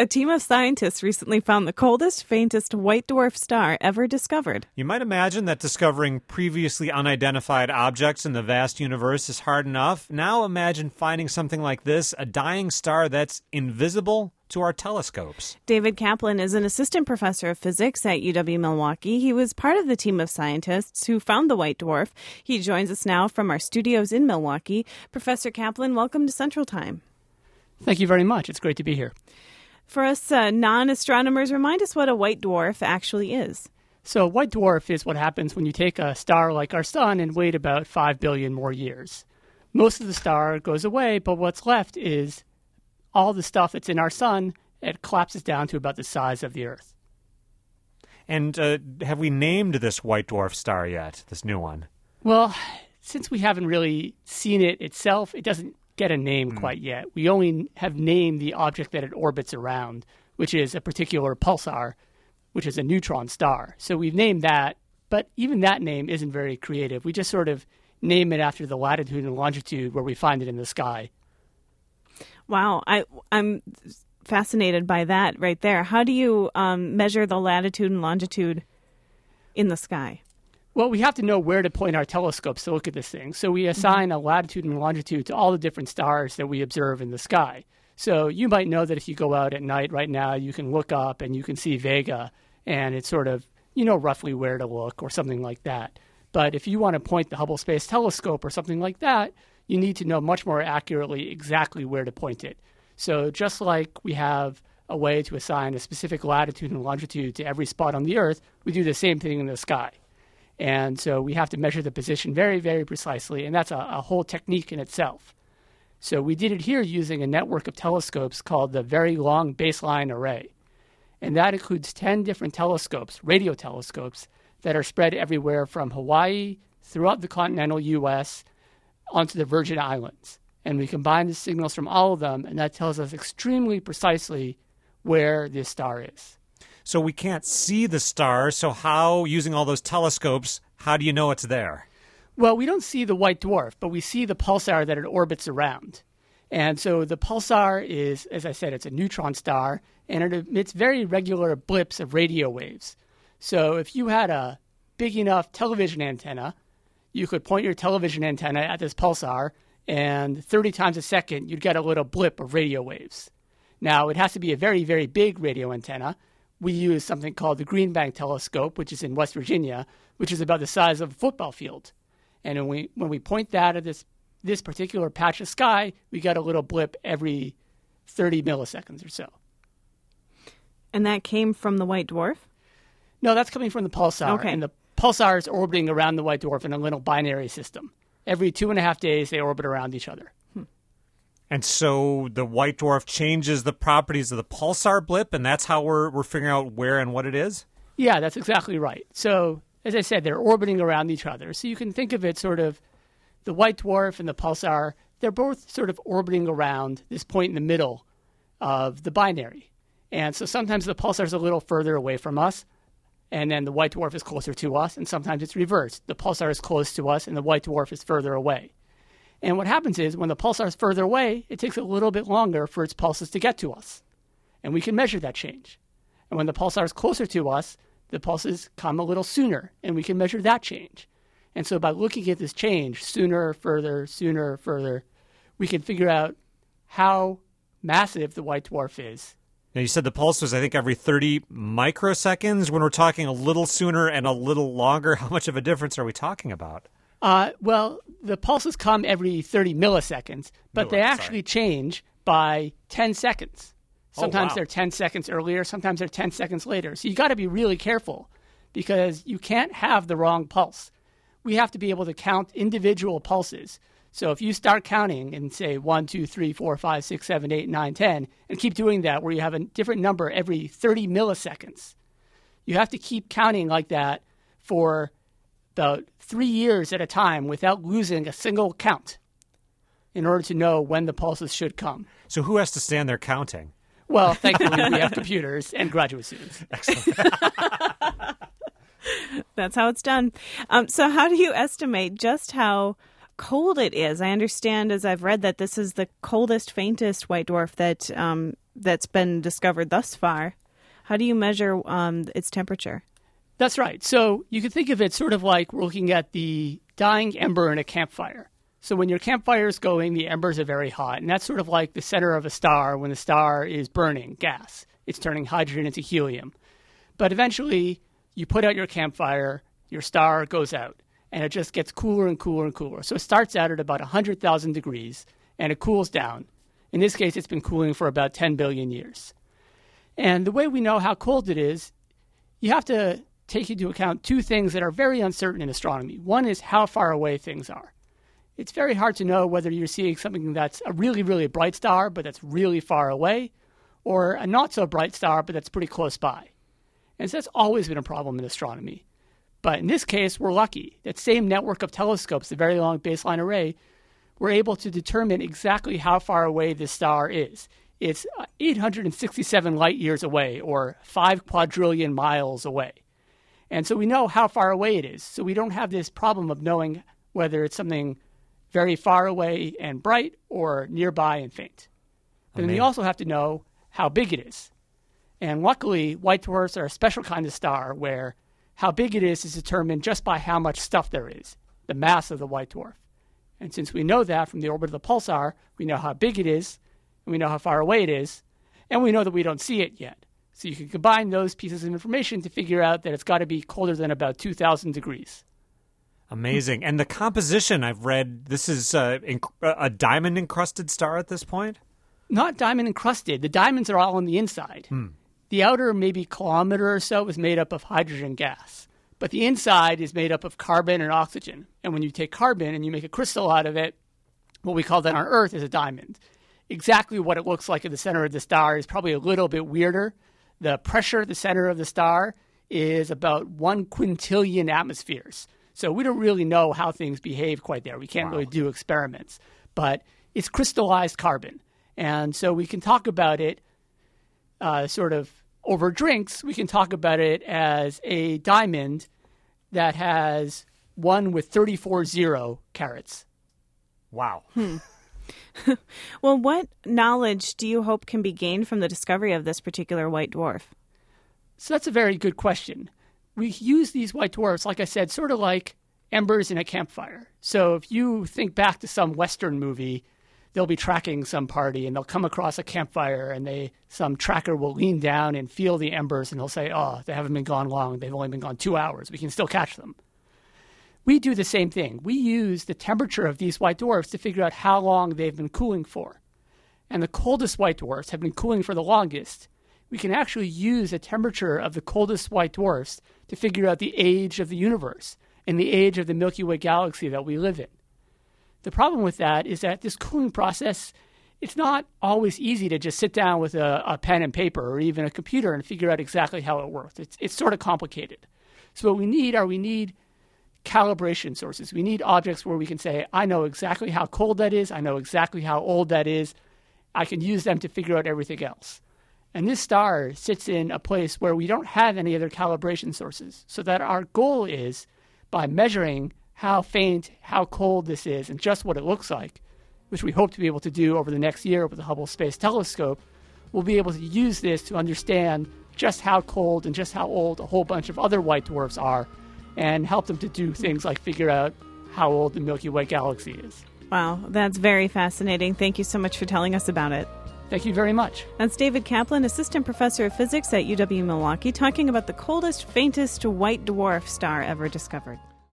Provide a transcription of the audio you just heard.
A team of scientists recently found the coldest, faintest white dwarf star ever discovered. You might imagine that discovering previously unidentified objects in the vast universe is hard enough. Now imagine finding something like this, a dying star that's invisible to our telescopes. David Kaplan is an assistant professor of physics at UW-Milwaukee. He was part of the team of scientists who found the white dwarf. He joins us now from our studios in Milwaukee. Professor Kaplan, welcome to Central Time. Thank you very much. It's great to be here. For us non-astronomers, remind us what a white dwarf actually is. So a white dwarf is what happens when you take a star like our sun and wait about 5 billion more years. Most of the star goes away, but what's left is all the stuff that's in our sun. It collapses down to about the size of the Earth. And have we named this white dwarf star yet, this new one? Well, since we haven't really seen it itself, it doesn't get a name quite yet. We only have named the object that it orbits around, which is a particular pulsar, which is a neutron star. So we've named that, but even that name isn't very creative. We just sort of name it after the latitude and longitude where we find it in the sky. Wow, I'm fascinated by that right there. How do you measure the latitude and longitude in the sky? Well, we have to know where to point our telescopes to look at this thing. So we assign a latitude and longitude to all the different stars that we observe in the sky. So you might know that if you go out at night right now, you can look up and you can see Vega, and it's sort of, you know, roughly where to look or something like that. But if you want to point the Hubble Space Telescope or something like that, you need to know much more accurately exactly where to point it. So just like we have a way to assign a specific latitude and longitude to every spot on the Earth, we do the same thing in the sky. And so we have to measure the position very, very precisely, and that's a whole technique in itself. So we did it here using a network of telescopes called the Very Long Baseline Array. And that includes 10 different telescopes, radio telescopes, that are spread everywhere from Hawaii throughout the continental U.S. onto the Virgin Islands. And we combine the signals from all of them, and that tells us extremely precisely where this star is. So we can't see the star, so how, using all those telescopes, how do you know it's there? Well, we don't see the white dwarf, but we see the pulsar that it orbits around. And so the pulsar is, as I said, it's a neutron star, and it emits very regular blips of radio waves. So if you had a big enough television antenna, you could point your television antenna at this pulsar, and 30 times a second, you'd get a little blip of radio waves. Now, it has to be a very, very big radio antenna. We use something called the Green Bank Telescope, which is in West Virginia, which is about the size of a football field. And when we point that at this particular patch of sky, we get a little blip every 30 milliseconds or so. And that came from the white dwarf? No, that's coming from the pulsar. Okay. And the pulsar is orbiting around the white dwarf in a little binary system. Every 2.5 days, they orbit around each other. And so the white dwarf changes the properties of the pulsar blip, and that's how we're figuring out where and what it is? Yeah, that's exactly right. So, as I said, they're orbiting around each other. So you can think of it sort of the white dwarf and the pulsar, they're both sort of orbiting around this point in the middle of the binary. And so sometimes the pulsar is a little further away from us, and then the white dwarf is closer to us, and sometimes it's reversed. The pulsar is close to us, and the white dwarf is further away. And what happens is when the pulsar is further away, it takes a little bit longer for its pulses to get to us. And we can measure that change. And when the pulsar is closer to us, the pulses come a little sooner, and we can measure that change. And so by looking at this change, sooner, further, we can figure out how massive the white dwarf is. Now, you said the pulse was, I think, every 30 microseconds. When we're talking a little sooner and a little longer, how much of a difference are we talking about? Well, the pulses come every 30 milliseconds, but they actually change by 10 seconds. Sometimes they're 10 seconds earlier, sometimes they're 10 seconds later. So you got to be really careful because you can't have the wrong pulse. We have to be able to count individual pulses. So if you start counting and say 1, 2, 3, 4, 5, 6, 7, 8, 9, 10, and keep doing that where you have a different number every 30 milliseconds, you have to keep counting like that for about 3 years at a time without losing a single count in order to know when the pulses should come. So who has to stand there counting? Well, thankfully, we have computers and graduate students. Excellent. That's how it's done. So how do you estimate just how cold it is? I understand, as I've read, that this is the coldest, faintest white dwarf that that's been discovered thus far. How do you measure its temperature? That's right. So you can think of it sort of like we're looking at the dying ember in a campfire. So when your campfire is going, the embers are very hot, and that's sort of like the center of a star when the star is burning gas. It's turning hydrogen into helium. But eventually, you put out your campfire, your star goes out, and it just gets cooler and cooler and cooler. So it starts out at about 100,000 degrees, and it cools down. In this case, it's been cooling for about 10 billion years. And the way we know how cold it is, you have to take into account two things that are very uncertain in astronomy. One is how far away things are. It's very hard to know whether you're seeing something that's a really, really bright star, but that's really far away, or a not-so-bright star, but that's pretty close by. And so that's always been a problem in astronomy. But in this case, we're lucky. That same network of telescopes, the Very Long Baseline Array, we're able to determine exactly how far away this star is. It's 867 light years away, or 5 quadrillion miles away. And so we know how far away it is. So we don't have this problem of knowing whether it's something very far away and bright or nearby and faint. But then we also have to know how big it is. And luckily, white dwarfs are a special kind of star where how big it is determined just by how much stuff there is, the mass of the white dwarf. And since we know that from the orbit of the pulsar, we know how big it is, and we know how far away it is, and we know that we don't see it yet. So you can combine those pieces of information to figure out that it's got to be colder than about 2,000 degrees. Amazing. And the composition, I've read, this is a diamond-encrusted star at this point? Not diamond-encrusted. The diamonds are all on the inside. The outer maybe kilometer or so is made up of hydrogen gas. But the inside is made up of carbon and oxygen. And when you take carbon and you make a crystal out of it, what we call that on Earth is a diamond. Exactly what it looks like in the center of the star is probably a little bit weirder. The pressure at the center of the star is about 1 quintillion atmospheres. So we don't really know how things behave quite there. We can't really do experiments. But it's crystallized carbon. And so we can talk about it sort of over drinks. We can talk about it as a diamond that has 1 with 34 zero carats. Wow. Well, what knowledge do you hope can be gained from the discovery of this particular white dwarf? So that's a very good question. We use these white dwarfs, like I said, sort of like embers in a campfire. So if you think back to some Western movie, they'll be tracking some party and they'll come across a campfire and some tracker will lean down and feel the embers and they'll say, oh, they haven't been gone long. They've only been gone 2 hours. We can still catch them. We do the same thing. We use the temperature of these white dwarfs to figure out how long they've been cooling for. And the coldest white dwarfs have been cooling for the longest. We can actually use the temperature of the coldest white dwarfs to figure out the age of the universe and the age of the Milky Way galaxy that we live in. The problem with that is that this cooling process, it's not always easy to just sit down with a pen and paper or even a computer and figure out exactly how it works. It's sort of complicated. So what we need calibration sources. We need objects where we can say, I know exactly how cold that is. I know exactly how old that is. I can use them to figure out everything else. And this star sits in a place where we don't have any other calibration sources. So that our goal is, by measuring how faint, how cold this is, and just what it looks like, which we hope to be able to do over the next year with the Hubble Space Telescope, we'll be able to use this to understand just how cold and just how old a whole bunch of other white dwarfs are and help them to do things like figure out how old the Milky Way galaxy is. Wow, that's very fascinating. Thank you so much for telling us about it. Thank you very much. That's David Kaplan, Assistant Professor of Physics at UW-Milwaukee, talking about the coldest, faintest white dwarf star ever discovered.